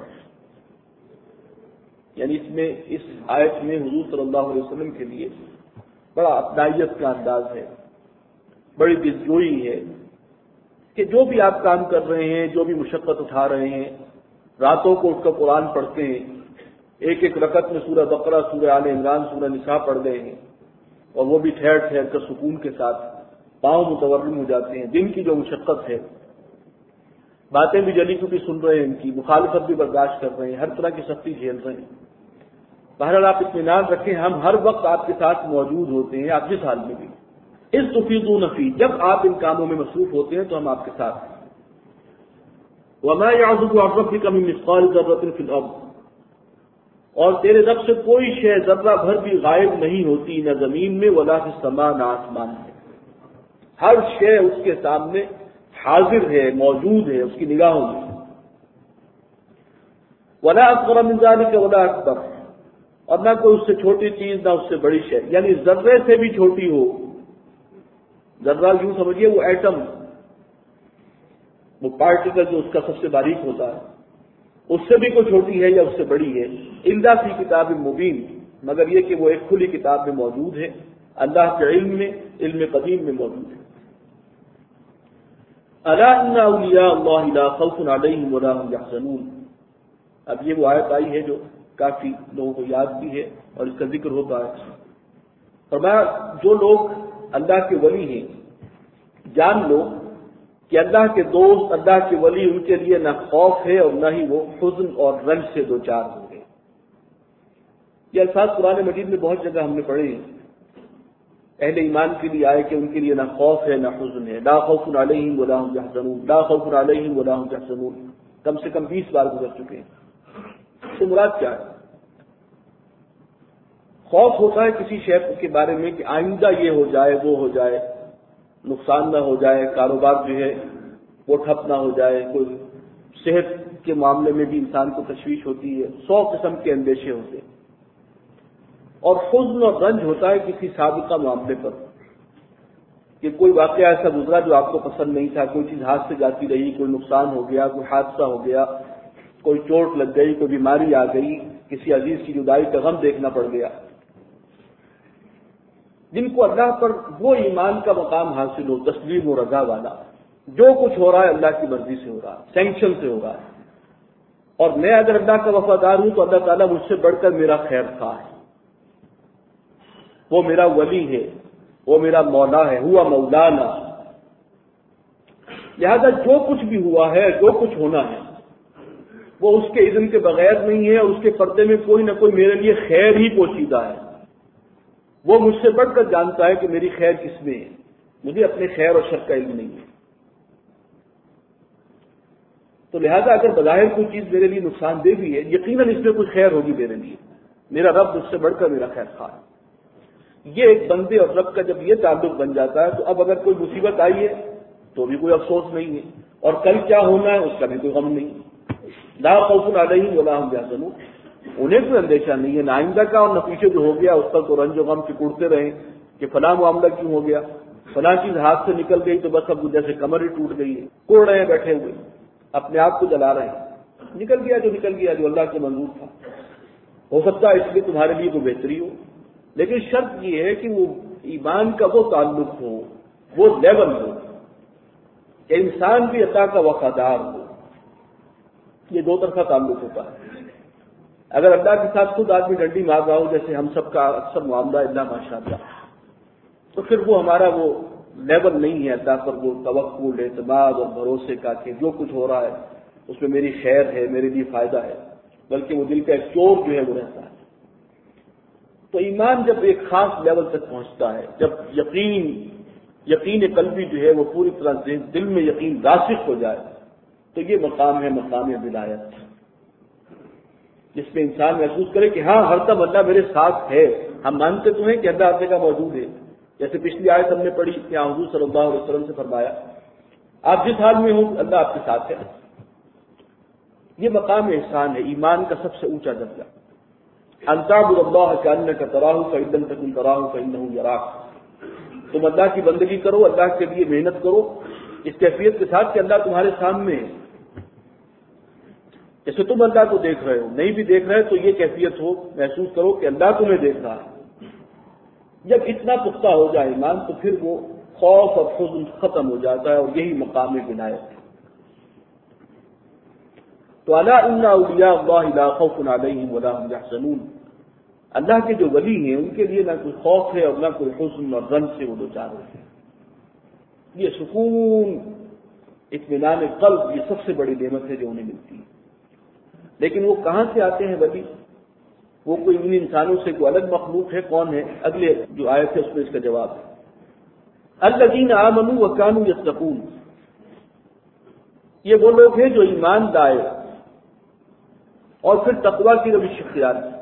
یعنی اس آیت میں حضور صلی اللہ علیہ وسلم کے لیے بڑا اپنائیت کا انداز ہے، بڑی دلجوئی ہے کہ جو بھی آپ کام کر رہے ہیں، جو بھی مشقت اٹھا رہے ہیں، راتوں کو اٹھ کر قرآن پڑھتے ہیں، ایک ایک رکعت میں سورہ بقرہ، سورہ آل عمران، سورہ نساء پڑھ رہے ہیں، اور وہ بھی ٹھہر ٹھہر کر سکون کے ساتھ، پاؤں متورم ہو جاتے ہیں، دن کی جو مشقت ہے، باتیں بھی جلی چکی سن رہے ہیں، ان کی مخالفت بھی برداشت کر رہے ہیں، ہر طرح کی سختی جھیل رہے ہیں۔ بہرحال آپ اطمینان رکھیں، ہم ہر وقت آپ کے ساتھ موجود ہوتے ہیں، آپ جس حال میں بھی، اس تفیضون فی، جب آپ ان کاموں میں مصروف ہوتے ہیں تو ہم آپ کے ساتھ ہیں۔ وما يعزب عن ربك من مثقال ذرة في الارض، اور تیرے رب سے کوئی شے ذرہ بھر بھی غائب نہیں ہوتی، نہ زمین میں ولا فی السماء، نہ آسمان میں، ہر شے اس کے سامنے حاضر ہے، موجود ہے اس کی نگاہوں میں۔ ولا اصغر من ذلك ولا اکبر، اور نہ کوئی اس سے چھوٹی چیز نہ اس سے بڑی شے، یعنی ذرے سے بھی چھوٹی ہو، ذرہ یوں سمجھیے وہ ایٹم، وہ پارٹیکل جو اس کا سب سے باریک ہوتا ہے، اس سے بھی کوئی چھوٹی ہے یا اس سے بڑی ہے، الا فی کتاب مبین، مگر یہ کہ وہ ایک کھلی کتاب میں موجود ہے، اللہ کے علم میں، علم قدیم میں موجود ہے۔ الا ان اولیاء اللہ لا خوف علیہم ولا هم یحزنون، اب یہ وہ آیت آئی ہے جو کافی لوگوں کو یاد بھی ہے اور اس کا ذکر ہوتا ہے۔ فرمایا جو لوگ اللہ کے ولی ہیں، جان لو کہ اللہ کے دوست، اللہ کے ولی، ان کے لیے نہ خوف ہے اور نہ ہی وہ حزن اور رنج سے دوچار ہوں گے۔ یہ الفاظ قرآن مجید میں بہت جگہ ہم نے پڑھے ہیں، اہل ایمان کے لیے آئے کہ ان کے لیے نہ خوف ہے نہ حزن ہے، لا خوف علیہم ولا هم یحزنون، لا خوف علیہم ولا هم یحزنون، کم سے کم 20 بار گزر چکے ہیں۔ اس سے مراد کیا ہے؟ خوف ہوتا ہے کسی شے کے بارے میں کہ آئندہ یہ ہو جائے، وہ ہو جائے، نقصان نہ ہو جائے، کاروبار جو ہے وہ ٹھپ نہ ہو جائے، کوئی صحت کے معاملے میں بھی انسان کو تشویش ہوتی ہے، 100 قسم کے اندیشے ہوتے ہیں۔ اور حزن اور رنج ہوتا ہے کسی سابقہ معاملے پر کہ کوئی واقعہ ایسا گزرا جو آپ کو پسند نہیں تھا، کوئی چیز ہاتھ سے جاتی رہی، کوئی نقصان ہو گیا، کوئی حادثہ ہو گیا، کوئی چوٹ لگ گئی، کوئی بیماری آ گئی، کسی عزیز کی جدائی کا غم دیکھنا پڑ گیا۔ جن کو اللہ پر وہ ایمان کا مقام حاصل ہو، تسلیم و رضا والا، جو کچھ ہو رہا ہے اللہ کی مرضی سے ہو رہا ہے، سینکشن سے ہو رہا ہے، اور میں اگر اللہ کا وفادار ہوں تو اللہ تعالیٰ مجھ سے بڑھ کر میرا خیر خواہ ہے، وہ میرا ولی ہے، وہ میرا مولا ہے، ہوا مولانا۔ لہذا جو کچھ بھی ہوا ہے، جو کچھ ہونا ہے، وہ اس کے اذن کے بغیر نہیں ہے، اور اس کے پردے میں کوئی نہ کوئی میرے لیے خیر ہی پوشیدہ ہے۔ وہ مجھ سے بڑھ کر جانتا ہے کہ میری خیر کس میں ہے، مجھے اپنے خیر اور شر کا علم نہیں ہے۔ تو لہذا اگر بظاہر کوئی چیز میرے لیے نقصان دہ بھی ہے، یقیناً اس میں کوئی خیر ہوگی میرے لیے، میرا رب اس سے بڑھ کر میرا خیر خواہ ہے۔ یہ ایک بندے اور رب کا جب یہ تعلق بن جاتا ہے تو اب اگر کوئی مصیبت آئی ہے تو بھی کوئی افسوس نہیں ہے، اور کل کیا ہونا ہے اس کا بھی کوئی غم نہیں۔ لا خوف علیہم ولا هم یحزنون، انہیں کوئی اندیشہ نہیں ہے، نہ آئندہ کا اور نہ پیچھے جو ہو گیا اس پر تو رنج و غم چکوڑتے رہیں کہ فلاں معاملہ کیوں ہو گیا، فلاں چیز ہاتھ سے نکل گئی تو بس اب جیسے کمر ہی ٹوٹ گئی ہے، کوڑ رہے ہیں بیٹھے ہوئے، اپنے آپ کو جلا رہے ہیں، نکل گیا جو اللہ کے منظور تھا۔ ہو سکتا ہے اس لیے تمہارے لیے کوئی بہتری ہو، لیکن شرط یہ ہے کہ وہ ایمان کا وہ تعلق ہو، وہ لیول ہو کہ انسان بھی عطا کا وفادار ہو۔ یہ دو طرفہ تعلق ہوتا ہے۔ اگر اللہ کے ساتھ خود آدمی ڈنڈی مار رہا ہو جیسے ہم سب کا اکثر معاملہ اللہ ماشاءاللہ، تو پھر وہ ہمارا وہ لیول نہیں ہے اللہ پر وہ توکل، اعتماد اور بھروسے کا کہ جو کچھ ہو رہا ہے اس میں میری خیر ہے، میرے لیے فائدہ ہے، بلکہ وہ دل کا ایک چور جو ہے وہ رہتا ہے۔ تو ایمان جب ایک خاص لیول تک پہنچتا ہے، جب یقین قلبی جو ہے وہ پوری طرح دل میں یقین راسخ ہو جائے، تو یہ مقام ہے مقام ولایت، جس میں انسان محسوس کرے کہ ہاں ہر دم اللہ میرے ساتھ ہے۔ ہم مانتے تو ہیں کہ اللہ ہر جگہ موجود ہے، جیسے پچھلی آیت ہم نے پڑھی کہ حضور صلی اللہ علیہ وسلم سے فرمایا آپ جس حال میں ہوں اللہ آپ کے ساتھ ہے۔ یہ مقام احسان ہے، ایمان کا سب سے اونچا درجہ۔ ان تعبد اللہ کأنک تراہ فإن لم تکن تراہ فإنہ یراک، تم اللہ کی بندگی کرو، اللہ کے لیے محنت کرو اس کیفیت کے ساتھ کہ اللہ تمہارے سامنے ہے، جیسے تم اللہ کو دیکھ رہے ہو، نہیں بھی دیکھ رہے تو یہ کیفیت ہو، محسوس کرو کہ اللہ تمہیں دیکھ رہا ہے۔ جب اتنا پختہ ہو جائے ایمان تو پھر وہ خوف اور حزن ختم ہو جاتا ہے، اور یہی مقام ولایت ہے۔ تو الا ان اولیاء اللہ لا خوف علیہم ولا هم یحزنون، اللہ کے جو ولی ہیں ان کے لیے نہ کوئی خوف ہے اور نہ کوئی حزن اور غم سے وہ دوچار ہوتے ہیں۔ یہ سکون، اطمینان قلب، یہ سب سے بڑی نعمت ہے جو انہیں ملتی ہے۔ لیکن وہ کہاں سے آتے ہیں ولی؟ وہ کوئی ان انسانوں سے کوئی الگ مخلوق ہے؟ کون ہے؟ اگلے جو آیت ہے اس میں اس کا جواب ہے، الذین آمنوا وکانوا یتقون، یہ وہ لوگ ہیں جو ایمان لائے اور پھر تقوی کی روش اختیار کی،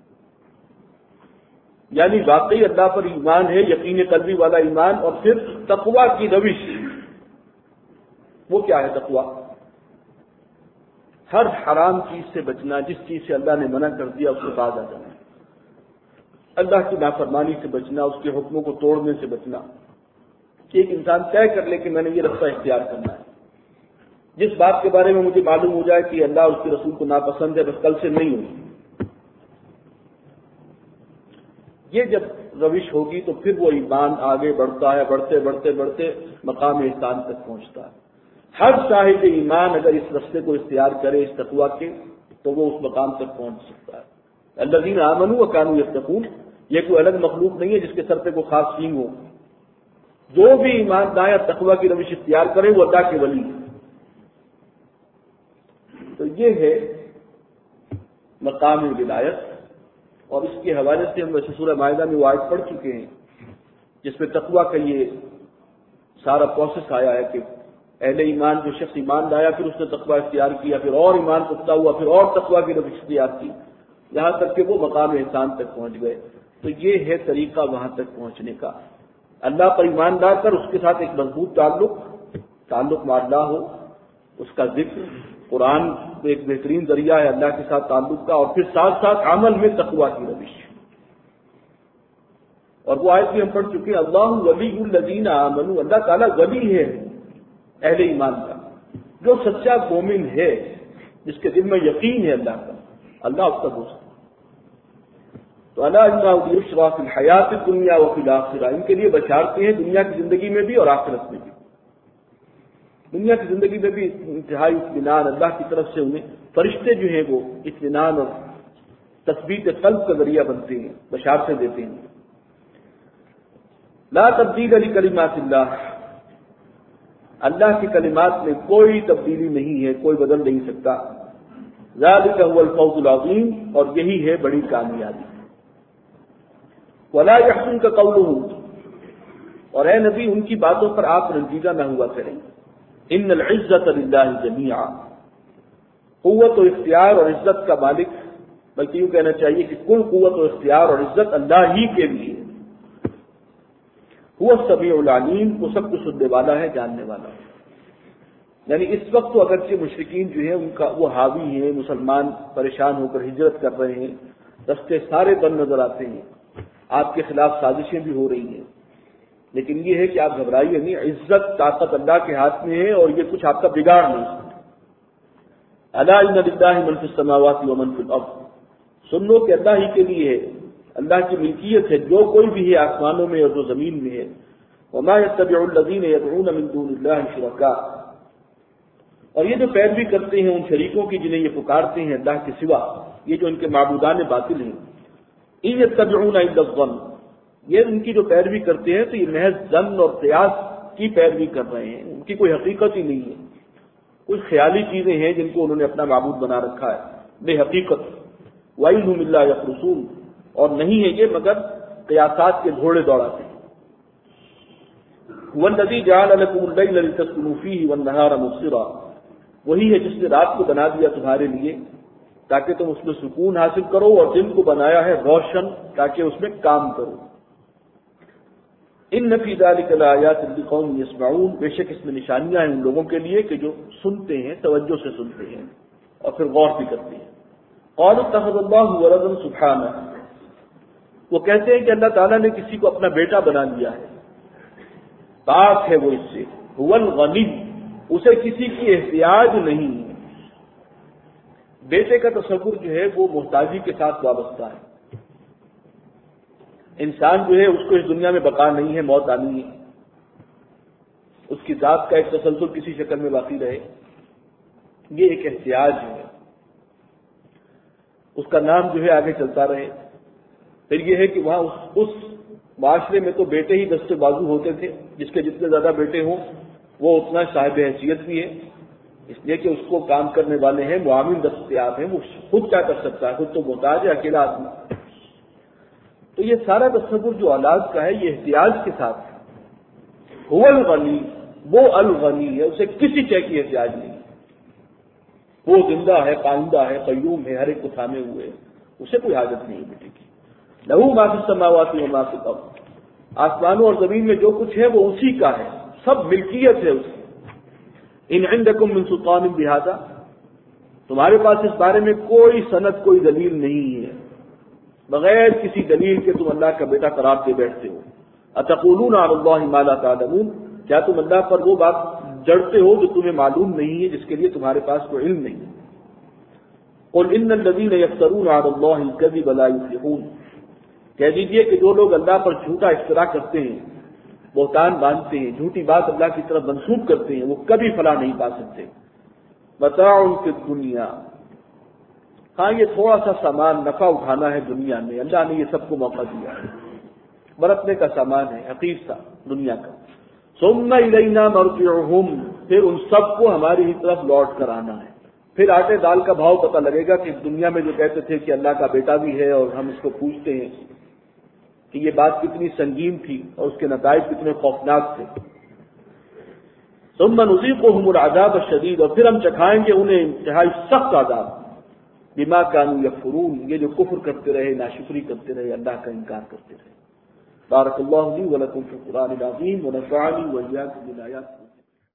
یعنی واقعی اللہ پر ایمان ہے، یقین قلبی والا ایمان، اور پھر تقوی کی روش۔ وہ کیا ہے تقوی؟ ہر حرام چیز سے بچنا، جس چیز سے اللہ نے منع کر دیا اس سے باز آ جانا، اللہ کی نافرمانی سے بچنا، اس کے حکموں کو توڑنے سے بچنا، کہ ایک انسان طے کر لے کہ میں نے یہ رستہ اختیار کرنا ہے، جس بات کے بارے میں مجھے معلوم ہو جائے کہ اللہ اس کے رسول کو ناپسند ہے، بس کل سے نہیں ہوگی۔ یہ جب روش ہوگی تو پھر وہ ایمان آگے بڑھتا ہے، بڑھتے بڑھتے بڑھتے مقام احسان تک پہنچتا ہے۔ ہر صاحب ایمان اگر اس رستے کو اختیار کرے اس تقوی کے تو وہ اس مقام تک پہنچ سکتا ہے۔ الذین آمنوا وکانوا یتقون، یہ کوئی الگ مخلوق نہیں ہے جس کے سر پہ کوئی خاص سینگ ہو۔ جو بھی ایمان لائے اور تقوی کی روش اختیار کرے وہ اللہ کے ولی ہے۔ تو یہ ہے مقام ولایت، اور اس کے حوالے سے ہم ویسے سورہ مائدہ میں وہ آیت پڑھ چکے ہیں جس میں تقوی کا یہ سارا پروسیس آیا ہے کہ اہل ایمان جو شخص ایمان لایا پھر اس نے تقوی اختیار کیا، پھر اور ایمان پختہ ہوا، پھر اور تقوی کی روش اختیار کی، یہاں تک کہ وہ مقام احسان تک پہنچ گئے۔ تو یہ ہے طریقہ وہاں تک پہنچنے کا، اللہ پر ایمان لا کر اس کے ساتھ ایک مضبوط تعلق مع اللہ ہو، اس کا ذکر، قرآن ایک بہترین ذریعہ ہے اللہ کے ساتھ تعلق کا، اور پھر ساتھ ساتھ عمل میں تقوی کی روش۔ اور وہ آیت بھی ہم پڑھ چکے ہیں، اللہ ولی الذین آمنوا، اللہ تعالیٰ ولی ہے اہل ایمان کا، جو سچا مومن ہے جس کے دل میں یقین ہے اللہ کا، اللہ اس کا دوست ہے۔ تو الا ان بشریٰ فی الحیات الدنیا وفی الآخرہ، ان کے لیے بشارتیں ہیں دنیا کی زندگی میں بھی اور آخرت میں بھی۔ دنیا کی زندگی میں بھی انتہائی اطمینان، اللہ کی طرف سے انہیں فرشتے جو ہیں وہ اطمینان اور تثبیت قلب کا ذریعہ بنتے ہیں، بشارتیں دیتے ہیں۔ لا تبدیل لکلمات اللہ، اللہ کی کلمات میں کوئی تبدیلی نہیں ہے، کوئی بدل نہیں سکتا۔ ذالک هو الفوز العظیم، اور یہی ہے بڑی کامیابی۔ ولا يحزنك قولهم، اور اے نبی ان کی باتوں پر آپ رنجیدہ نہ ہوا کریں۔ ان العزت للہ جمیعا، قوت و اختیار اور عزت کا مالک، بلکہ یوں کہنا چاہیے کہ کل قوت و اختیار اور عزت اللہ ہی کے لیے۔ هو السمیع العلیم، وہ سب کچھ سننے والا ہے، جاننے والا ہے۔ یعنی اس وقت تو اگرچہ مشرکین جو ہیں ان کا وہ حاوی ہیں، مسلمان پریشان ہو کر ہجرت کر رہے ہیں، رستے سارے بند نظر آتے ہیں، آپ کے خلاف سازشیں بھی ہو رہی ہیں، لیکن یہ ہے کہ آپ گھبرائیے نہیں، عزت طاقت اللہ کے ہاتھ میں ہے اور یہ کچھ آپ کا بگاڑ نہیں سکتا۔ الا ان للہ من فی السماوات ومن فی الارض، سن لو کہ اللہ ہی کے لیے ہے، اللہ کی ملکیت ہے جو کوئی بھی ہے آسمانوں میں اور جو زمین میں ہے۔ وما يتبع الذین يدعون من دون اللہ شرکاء، اور یہ جو پیروی کرتے ہیں ان شریکوں کی جنہیں یہ پکارتے ہیں اللہ کے سوا، یہ جو ان کے معبودان باطل ہیں، ان یتبعون الا الظن، یہ ان کی جو پیروی کرتے ہیں تو یہ محض ظن اور قیاس کی پیروی کر رہے ہیں، ان کی کوئی حقیقت ہی نہیں ہے، کچھ خیالی چیزیں ہیں جن کو انہوں نے اپنا معبود بنا رکھا ہے بے حقیقت۔ وَإِنْهُمْ إِلَّا يَخْرُصُونَ، اور نہیں ہے یہ مگر قیاسات کے گھوڑے دوڑاتے ہیں۔ وَالَّذِي جَعَلَ لَكُمُ اللَّيْلَ لِتَسْكُنُوا فِيهِ وَالنَّهَارَ مُبْصِرًا، وہی ہے جس نے رات کو بنا دیا تمہارے لیے تاکہ تم اس میں سکون حاصل کرو، اور دن کو بنایا ہے روشن تاکہ اس میں کام کرو۔ ان فی ذلک لآیات لقوم یسمعون، بے شک اس میں نشانیاں ہیں ان لوگوں کے لیے کہ جو سنتے ہیں، توجہ سے سنتے ہیں اور پھر غور بھی کرتے ہیں۔ قالوا اتخذ اللہ ولدا سبحانہ، وہ کہتے ہیں کہ اللہ تعالیٰ نے کسی کو اپنا بیٹا بنا لیا ہے، پاک ہے وہ اس سے، هو الغنی، اسے کسی کی احتیاج نہیں ہے۔ بیٹے کا تصور جو ہے وہ محتاجی کے ساتھ وابستہ ہے۔ انسان جو ہے اس کو اس دنیا میں بقا نہیں ہے، موت آنی ہے، اس کی ذات کا ایک تسلسل کسی شکل میں باقی رہے، یہ ایک احتیاج ہے، اس کا نام جو ہے آگے چلتا رہے۔ پھر یہ ہے کہ وہاں اس معاشرے میں تو بیٹے ہی دستے بازو ہوتے تھے، جس کے جتنے زیادہ بیٹے ہوں وہ اتنا صاحب حیثیت بھی ہے، اس لیے کہ اس کو کام کرنے والے ہیں، معاون دستیاب ہیں، وہ خود کیا کر سکتا ہے، خود تو محتاج ہے اکیلا آدمی۔ تو یہ سارا تصور جو اولاد کا ہے یہ احتیاج کے ساتھ ہے۔ هو الغنی، وہ الغنی ہے، اسے کسی شے کی احتیاج نہیں، وہ زندہ ہے، قائندہ ہے، قیوم ہے، ہر ایک کو تھامے ہوئے، اسے کوئی حاجت نہیں ہے بیٹے کی۔ لہ ما فی السماوات وما فی الارض، آسمانوں اور زمین میں جو کچھ ہے وہ اسی کا ہے، سب ملکیت ہے اس کی۔ ان عندکم من سلطان بہذا، تمہارے پاس اس بارے میں کوئی سند، کوئی دلیل نہیں ہے، بغیر کسی دلیل کے تم اللہ کا بیٹا قرار دے بیٹھتے ہو۔ اتقولون علی اللہ ما لا تعلمون، کیا تم اللہ پر وہ بات جڑتے ہو جو تمہیں معلوم نہیں ہے، جس کے لیے تمہارے پاس کوئی علم نہیں ہے۔ قل ان الذین یفترون علی اللہ الکذب لا یفلحون، کہہ دیجئے کہ جو لوگ اللہ پر جھوٹا افترا کرتے ہیں، بہتان باندھتے ہیں، جھوٹی بات اللہ کی طرف منسوب کرتے ہیں، وہ کبھی فلاح نہیں پا سکتے۔ متاع فی الدنیا، ہاں یہ تھوڑا سا سامان نفع اٹھانا ہے دنیا میں، اللہ نے یہ سب کو موقع دیا ہے، برتنے کا سامان ہے حقیر سا دنیا کا۔ ثم الینا مرجعہم، پھر ان سب کو ہماری ہی طرف لوٹ کر آنا ہے، پھر آٹے دال کا بھاؤ پتہ لگے گا کہ دنیا میں جو کہتے تھے کہ اللہ کا بیٹا بھی ہے اور ہم اس کو پوچھتے ہیں کہ یہ بات کتنی سنگین تھی اور اس کے نتائج کتنے خوفناک تھے۔ ثم نذیقہم العذاب الشدید، اور پھر ہم چکھائیں گے انہیں انتہائی سخت عذاب، بما كانوا یکفرون، یہ جو کفر کرتے رہے، ناشکری کرتے رہے، اللہ کا انکار کرتے رہے۔ بارک اللہ لی ولکم فی القرآن العظیم ونفعنی وإیاکم بالآیات